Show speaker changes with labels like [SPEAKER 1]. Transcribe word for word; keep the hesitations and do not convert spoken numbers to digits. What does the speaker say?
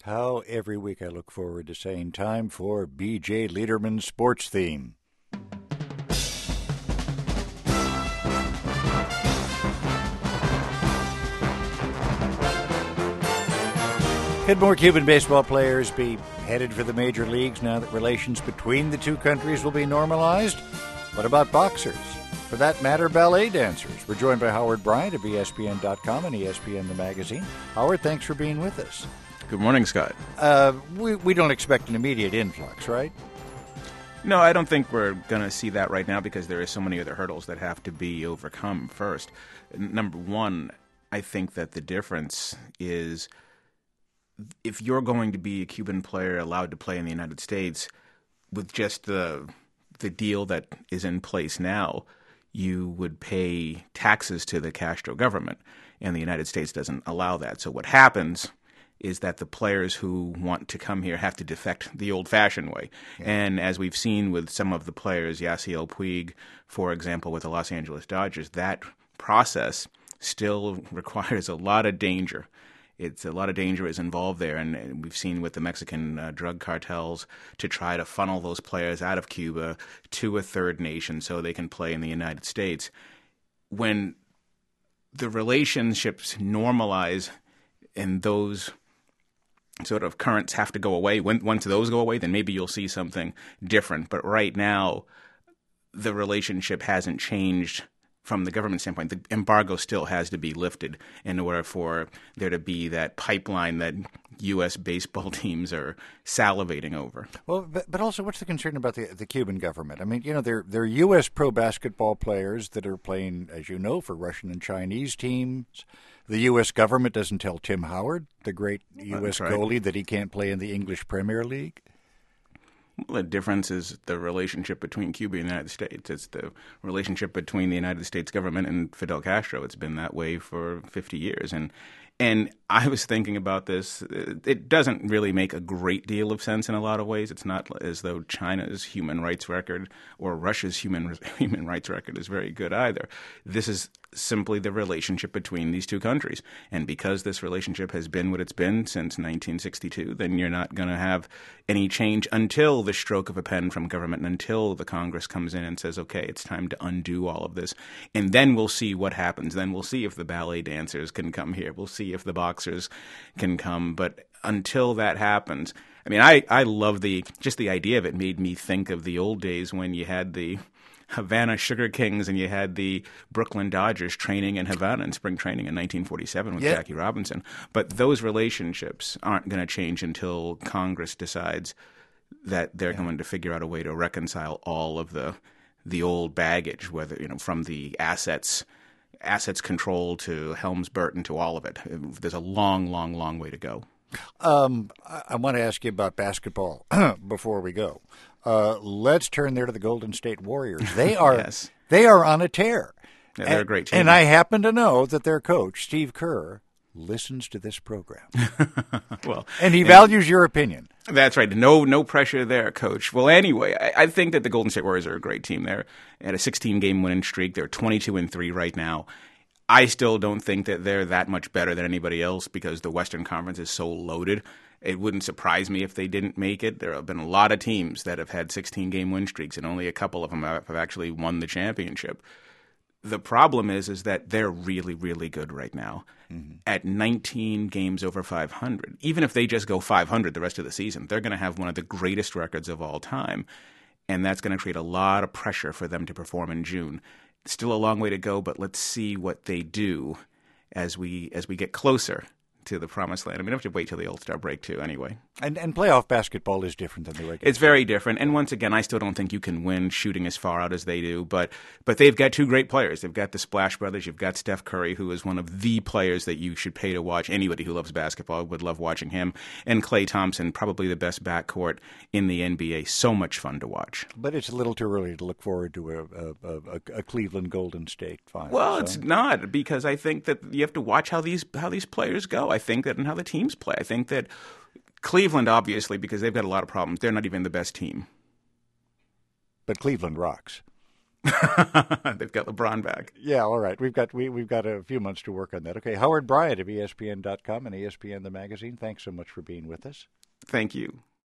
[SPEAKER 1] How every week I look forward to saying time for B J Liederman's sports theme. Could more Cuban baseball players be headed for the major leagues now that relations between the two countries will be normalized? What about boxers? For that matter, ballet dancers. We're joined by Howard Bryant of E S P N dot com and E S P N the magazine. Howard, thanks for being with us.
[SPEAKER 2] Good morning, Scott.
[SPEAKER 1] Uh, we, we don't expect an immediate influx, right?
[SPEAKER 2] No, I don't think we're going to see that right now because there are so many other hurdles that have to be overcome first. Number one, I think that the difference is if you're going to be a Cuban player allowed to play in the United States with just the the deal that is in place now, you would pay taxes to the Castro government, and the United States doesn't allow that. So what happens is that the players who want to come here have to defect the old-fashioned way. Yeah. And as we've seen with some of the players, Yasiel Puig, for example, with the Los Angeles Dodgers, that process still requires a lot of danger. It's a lot of danger is involved there, and we've seen with the Mexican uh, drug cartels to try to funnel those players out of Cuba to a third nation so they can play in the United States. When the relationships normalize and those sort of currents have to go away, when, once those go away, then maybe you'll see something different. But right now, the relationship hasn't changed. From the government standpoint, the embargo still has to be lifted in order for there to be that pipeline that U S baseball teams are salivating over.
[SPEAKER 1] Well, but, but also, what's the concern about the the Cuban government? I mean, you know, they're they're U S pro basketball players that are playing, as you know, for Russian and Chinese teams. The U S government doesn't tell Tim Howard, the great U S
[SPEAKER 2] right.
[SPEAKER 1] goalie, that he can't play in the English Premier League.
[SPEAKER 2] Well, the difference is the relationship between Cuba and the United States. It's the relationship between the United States government and Fidel Castro. It's been that way for fifty years. And and I was thinking about this. It doesn't really make a great deal of sense in a lot of ways. It's not as though China's human rights record or Russia's human human rights record is very good either. This is simply the relationship between these two countries. And because this relationship has been what it's been since nineteen sixty-two, then you're not going to have any change until the stroke of a pen from government and until the Congress comes in and says, okay, it's time to undo all of this. And then we'll see what happens. Then we'll see if the ballet dancers can come here. We'll see if the boxers can come. But until that happens, I mean, I, I love the just the idea of it made me think of the old days when you had the Havana Sugar Kings and you had the Brooklyn Dodgers training in Havana in spring training in nineteen forty-seven with yeah. Jackie Robinson. But those relationships aren't going to change until Congress decides that they're yeah. going to figure out a way to reconcile all of the the old baggage, whether, you know, from the assets assets control to Helms-Burton to all of it. There's a long, long, long way to go.
[SPEAKER 1] Um, I, I want to ask you about basketball before we go. Uh, let's turn there to the Golden State Warriors. They are
[SPEAKER 2] yes.
[SPEAKER 1] they are on a tear.
[SPEAKER 2] Yeah, they're
[SPEAKER 1] and,
[SPEAKER 2] a great team.
[SPEAKER 1] And I happen to know that their coach, Steve Kerr, listens to this program.
[SPEAKER 2] well,
[SPEAKER 1] and he
[SPEAKER 2] and
[SPEAKER 1] values your opinion.
[SPEAKER 2] That's right. No no pressure there, Coach. Well, anyway, I, I think that the Golden State Warriors are a great team. They're at a sixteen-game winning streak. They're twenty-two and three right now. I still don't think that they're that much better than anybody else because the Western Conference is so loaded. It wouldn't surprise me if they didn't make it. There have been a lot of teams that have had sixteen-game win streaks, and only a couple of them have actually won the championship. The problem is is that they're really, really good right now. Mm-hmm. At nineteen games over five hundred, even if they just go five hundred the rest of the season, they're going to have one of the greatest records of all time, and that's going to create a lot of pressure for them to perform in June. Still a long way to go, but let's see what they do as we as we get closer to the promised land. I mean, I have to wait till the All-Star break, too, anyway.
[SPEAKER 1] And and playoff basketball is different than the regular.
[SPEAKER 2] It's very different. And once again, I still don't think you can win shooting as far out as they do. But but they've got two great players. They've got the Splash Brothers. You've got Steph Curry, who is one of the players that you should pay to watch. Anybody who loves basketball would love watching him. And Klay Thompson, probably the best backcourt in the N B A. So much fun to watch.
[SPEAKER 1] But it's a little too early to look forward to a, a, a, a Cleveland Golden State final.
[SPEAKER 2] Well,
[SPEAKER 1] so.
[SPEAKER 2] It's not, because I think that you have to watch how these how these players go. I think that and how the teams play. I think that Cleveland, obviously, because they've got a lot of problems, they're not even the best team.
[SPEAKER 1] But Cleveland rocks.
[SPEAKER 2] They've got LeBron back.
[SPEAKER 1] Yeah, all right. We've got we, we've got a few months to work on that. Okay, Howard Bryant of E S P N dot com and E S P N the magazine. Thanks so much for being with us.
[SPEAKER 2] Thank you.